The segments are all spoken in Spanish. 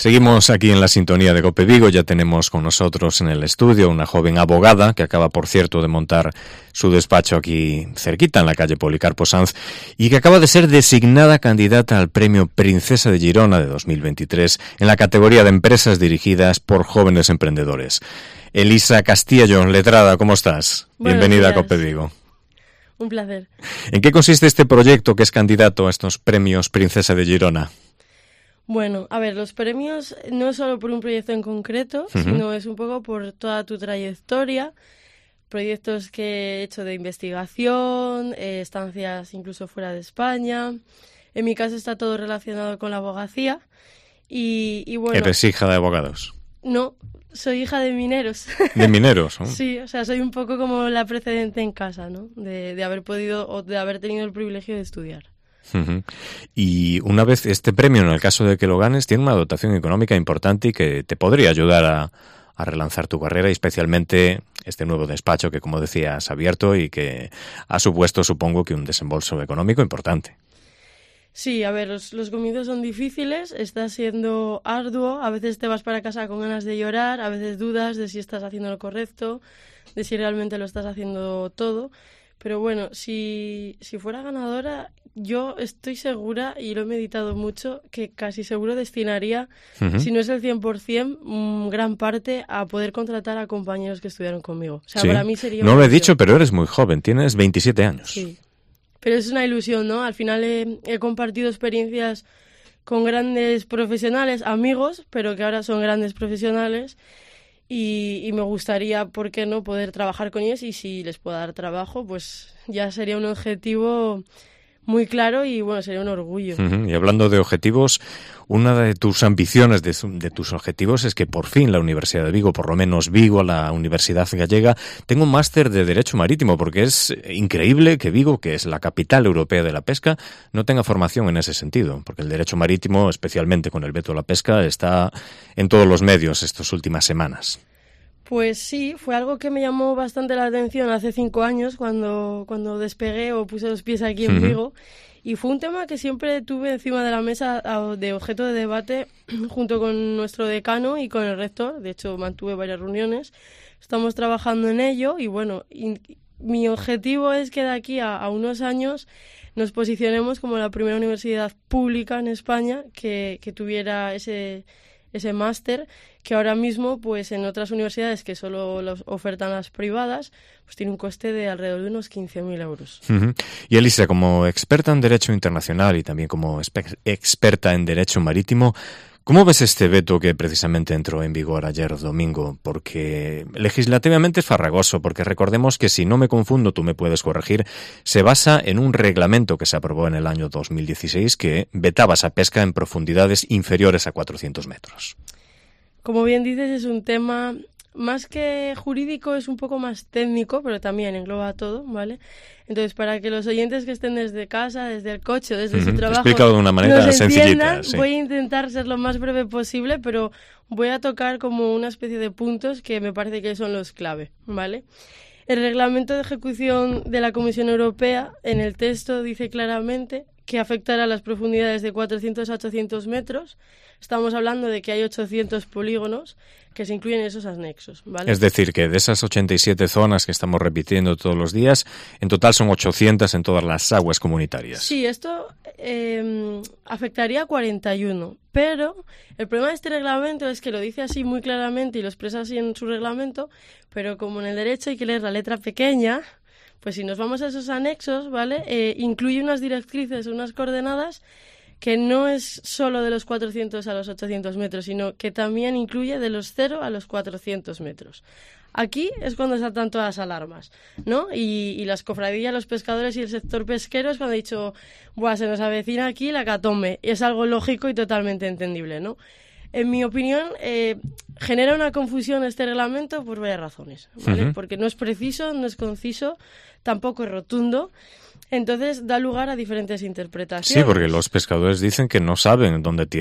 Seguimos aquí en la sintonía de COPE Vigo. Ya tenemos con nosotros en el estudio una joven abogada que acaba, por cierto, de montar su despacho aquí cerquita, en la calle Policarpo Sanz, y que acaba de ser designada candidata al Premio Princesa de Girona de 2023 en la categoría de empresas dirigidas por jóvenes emprendedores. Elisa Castillo, letrada, ¿cómo estás? Bienvenida a COPE Vigo. Un placer. ¿En qué consiste este proyecto que es candidato a estos premios Princesa de Girona? Bueno, a ver, los premios no es solo por un proyecto en concreto, sino es un poco por toda tu trayectoria, proyectos que he hecho de investigación, estancias incluso fuera de España. En mi caso está todo relacionado con la abogacía y bueno... ¿Eres hija de abogados? No, soy hija de mineros. ¿De mineros? ¿No? Sí, o sea, soy un poco como la precedente en casa, ¿no? De haber podido o de haber tenido el privilegio de estudiar. Y una vez este premio, en el caso de que lo ganes, tiene una dotación económica importante y que te podría ayudar a relanzar tu carrera, y especialmente este nuevo despacho que, como decía, has abierto y que ha supuesto, supongo, que un desembolso económico importante. Sí, a ver, los comienzos son difíciles, está siendo arduo, a veces te vas para casa con ganas de llorar, a veces dudas de si estás haciendo lo correcto, de si realmente lo estás haciendo todo, pero bueno, si fuera ganadora, yo estoy segura, y lo he meditado mucho, que casi seguro destinaría, si no es el 100%, gran parte a poder contratar a compañeros que estudiaron conmigo. O sea, sí. Para mí sería no lo he dicho, pero eres muy joven, tienes 27 años. Sí. Pero es una ilusión, ¿no? Al final he compartido experiencias con grandes profesionales, amigos, pero que ahora son grandes profesionales y me gustaría, ¿por qué no?, poder trabajar con ellos, y si les puedo dar trabajo, pues ya sería un objetivo muy claro y, bueno, sería un orgullo. Y hablando de objetivos, una de tus ambiciones, de tus objetivos, es que por fin la Universidad de Vigo, por lo menos Vigo, la Universidad Gallega, tenga un máster de Derecho Marítimo, porque es increíble que Vigo, que es la capital europea de la pesca, no tenga formación en ese sentido, porque el derecho marítimo, especialmente con el veto a la pesca, está en todos los medios estas últimas semanas. Pues sí, fue algo que me llamó bastante la atención hace 5 años cuando despegué o puse los pies aquí en Vigo, y fue un tema que siempre tuve encima de la mesa de objeto de debate junto con nuestro decano y con el rector. De hecho, mantuve varias reuniones, estamos trabajando en ello y bueno, mi objetivo es que de aquí a unos años nos posicionemos como la primera universidad pública en España que tuviera ese máster, que ahora mismo, pues en otras universidades que solo los ofertan las privadas, pues tiene un coste de alrededor de unos 15.000 euros. Y Elisa, como experta en Derecho Internacional y también como experta en Derecho Marítimo, ¿cómo ves este veto que precisamente entró en vigor ayer domingo? Porque legislativamente es farragoso, porque recordemos que, si no me confundo, tú me puedes corregir, se basa en un reglamento que se aprobó en el año 2016 que vetaba esa pesca en profundidades inferiores a 400 metros. Como bien dices, es un tema más que jurídico, es un poco más técnico, pero también engloba todo, ¿vale? Entonces, para que los oyentes que estén desde casa, desde el coche, desde su trabajo, explicado de una manera sencillita, sí. Voy a intentar ser lo más breve posible, pero voy a tocar como una especie de puntos que me parece que son los clave, ¿vale? El reglamento de ejecución de la Comisión Europea, en el texto, dice claramente que afectará a las profundidades de 400 a 800 metros. Estamos hablando de que hay 800 polígonos que se incluyen en esos anexos, ¿vale? Es decir, que de esas 87 zonas que estamos repitiendo todos los días, en total son 800 en todas las aguas comunitarias. Sí, esto afectaría a 41, pero el problema de este reglamento es que lo dice así muy claramente y lo expresa así en su reglamento, pero como en el derecho hay que leer la letra pequeña, pues si nos vamos a esos anexos, ¿vale? Incluye unas directrices, unas coordenadas que no es solo de los 400 a los 800 metros, sino que también incluye de los 0 a los 400 metros. Aquí es cuando saltan todas las alarmas, ¿no? Y las cofradías, los pescadores y el sector pesquero es cuando he dicho, ¡buah, se nos avecina aquí la hecatombe! Y es algo lógico y totalmente entendible, ¿no? En mi opinión, genera una confusión este reglamento por varias razones, ¿vale? Porque no es preciso, no es conciso, tampoco es rotundo. Entonces da lugar a diferentes interpretaciones. Sí, porque los pescadores dicen que no saben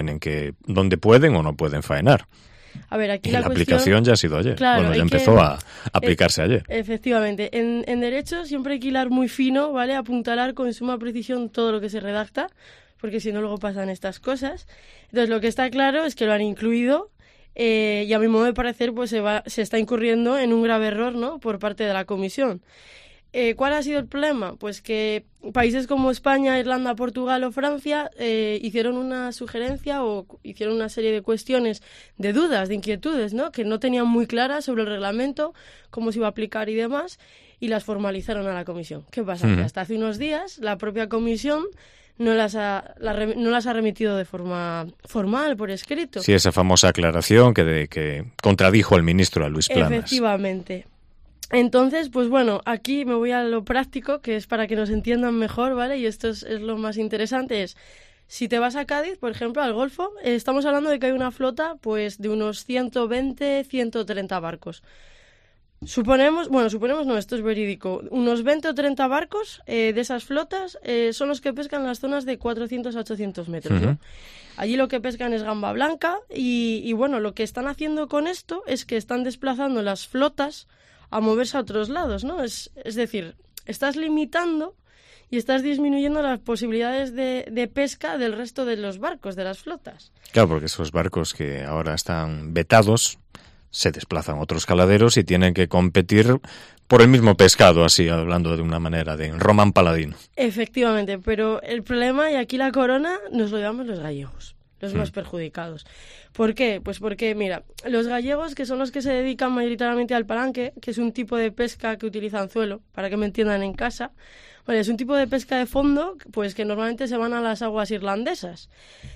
dónde pueden o no pueden faenar. A ver, aquí la aplicación ya ha sido ayer. Claro, ya empezó a aplicarse ayer. Efectivamente. En derecho siempre hay que hilar muy fino, ¿vale? Apuntalar con suma precisión todo lo que se redacta, porque si no luego pasan estas cosas. Entonces lo que está claro es que lo han incluido y a mi modo de parecer pues se está incurriendo en un grave error, ¿no?, por parte de la Comisión. ¿Cuál ha sido el problema? Pues que países como España, Irlanda, Portugal o Francia hicieron una sugerencia o hicieron una serie de cuestiones, de dudas, de inquietudes, ¿no?, que no tenían muy claras sobre el reglamento, cómo se iba a aplicar y demás, y las formalizaron a la Comisión. ¿Qué pasa? Que hasta hace unos días la propia Comisión no las ha remitido de forma formal, por escrito. Sí, esa famosa aclaración que contradijo al ministro, a Luis Planas. Efectivamente. Entonces, pues bueno, aquí me voy a lo práctico, que es para que nos entiendan mejor, ¿vale? Y esto es lo más interesante, es, si te vas a Cádiz, por ejemplo, al Golfo, estamos hablando de que hay una flota, pues, de unos 120, 130 barcos. Suponemos no, esto es verídico, unos 20 o 30 barcos de esas flotas son los que pescan en las zonas de 400 a 800 metros, ¿no? Allí lo que pescan es gamba blanca y bueno, lo que están haciendo con esto es que están desplazando las flotas a moverse a otros lados, ¿no? Es decir, estás limitando y estás disminuyendo las posibilidades de pesca del resto de los barcos, de las flotas. Claro, porque esos barcos que ahora están vetados se desplazan a otros caladeros y tienen que competir por el mismo pescado, así hablando de una manera de Román Paladino. Efectivamente, pero el problema, y aquí la corona, nos lo llevamos los gallegos, los más perjudicados. ¿Por qué? Pues porque, mira, los gallegos, que son los que se dedican mayoritariamente al palanque, que es un tipo de pesca que utiliza anzuelo, para que me entiendan en casa, vale, es un tipo de pesca de fondo, pues que normalmente se van a las aguas irlandesas.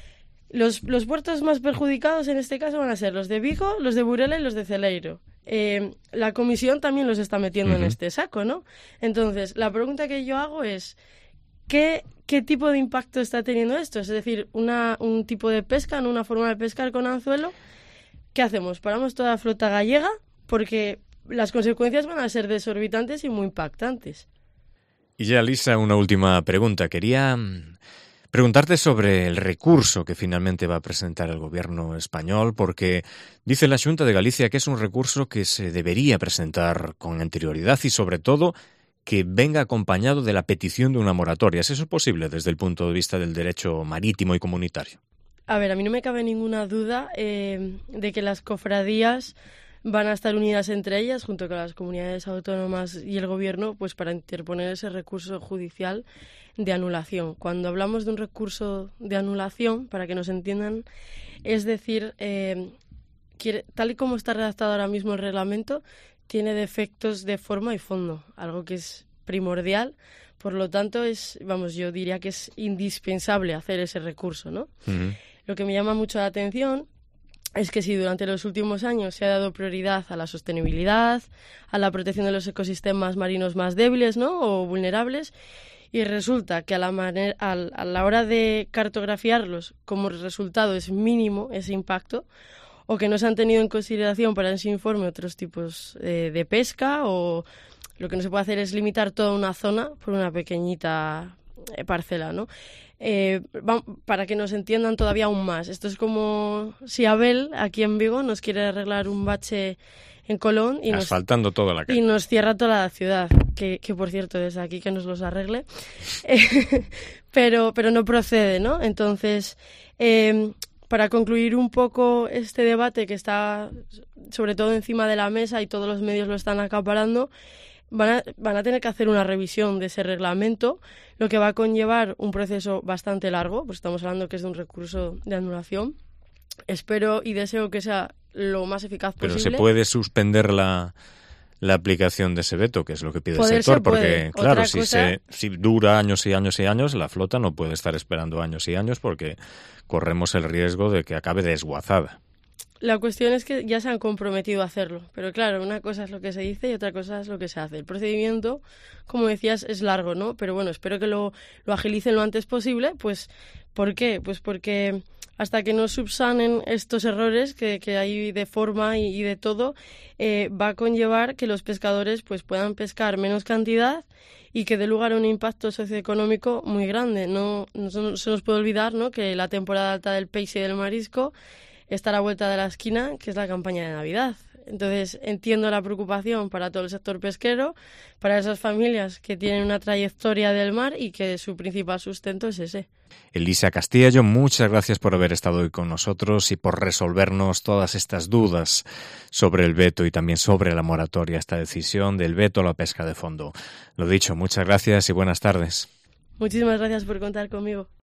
Los puertos más perjudicados en este caso van a ser los de Vigo, los de Burela y los de Celeiro. La Comisión también los está metiendo en este saco, ¿no? Entonces, la pregunta que yo hago es, ¿qué tipo de impacto está teniendo esto? Es decir, un tipo de pesca, ¿no?, una forma de pescar con anzuelo. ¿Qué hacemos? ¿Paramos toda la flota gallega? Porque las consecuencias van a ser desorbitantes y muy impactantes. Y ya, Lisa, una última pregunta. Quería preguntarte sobre el recurso que finalmente va a presentar el gobierno español, porque dice la Xunta de Galicia que es un recurso que se debería presentar con anterioridad y, sobre todo, que venga acompañado de la petición de una moratoria. ¿Es eso posible desde el punto de vista del derecho marítimo y comunitario? A ver, a mí no me cabe ninguna duda de que las cofradías van a estar unidas entre ellas, junto con las comunidades autónomas y el gobierno, pues para interponer ese recurso judicial de anulación. Cuando hablamos de un recurso de anulación, para que nos entiendan, es decir, tal y como está redactado ahora mismo el reglamento, tiene defectos de forma y fondo, algo que es primordial. Por lo tanto, yo diría que es indispensable hacer ese recurso, ¿no? Lo que me llama mucho la atención es que si durante los últimos años se ha dado prioridad a la sostenibilidad, a la protección de los ecosistemas marinos más débiles, ¿no?, o vulnerables, y resulta que a la hora de cartografiarlos, como resultado es mínimo ese impacto, o que no se han tenido en consideración para ese informe otros tipos de pesca, o lo que no se puede hacer es limitar toda una zona por una pequeñita parcela, ¿no? Para que nos entiendan todavía aún más. Esto es como si Abel, aquí en Vigo, nos quiere arreglar un bache en Colón y asfaltando toda la calle. Y nos cierra toda la ciudad, que por cierto, desde aquí que nos los arregle. pero no procede, ¿no? Entonces, para concluir un poco este debate que está sobre todo encima de la mesa y todos los medios lo están acaparando, van a tener que hacer una revisión de ese reglamento, lo que va a conllevar un proceso bastante largo, pues estamos hablando que es de un recurso de anulación. Espero y deseo que sea lo más eficaz posible. Pero se puede suspender la aplicación de ese veto, que es lo que pide el sector, se porque puede. claro, si dura años y años y años, la flota no puede estar esperando años y años porque corremos el riesgo de que acabe desguazada. La cuestión es que ya se han comprometido a hacerlo, pero claro, una cosa es lo que se dice y otra cosa es lo que se hace. El procedimiento, como decías, es largo, ¿no? Pero bueno, espero que lo agilicen lo antes posible, pues ¿por qué? Pues porque hasta que no subsanen estos errores que hay de forma y de todo, va a conllevar que los pescadores pues puedan pescar menos cantidad y que dé lugar a un impacto socioeconómico muy grande. No se nos puede olvidar, ¿no?, que la temporada alta del peixe y del marisco está a la vuelta de la esquina, que es la campaña de Navidad. Entonces entiendo la preocupación para todo el sector pesquero, para esas familias que tienen una trayectoria del mar y que su principal sustento es ese. Elisa Castillo, muchas gracias por haber estado hoy con nosotros y por resolvernos todas estas dudas sobre el veto y también sobre la moratoria, esta decisión del veto a la pesca de fondo. Lo dicho, muchas gracias y buenas tardes. Muchísimas gracias por contar conmigo.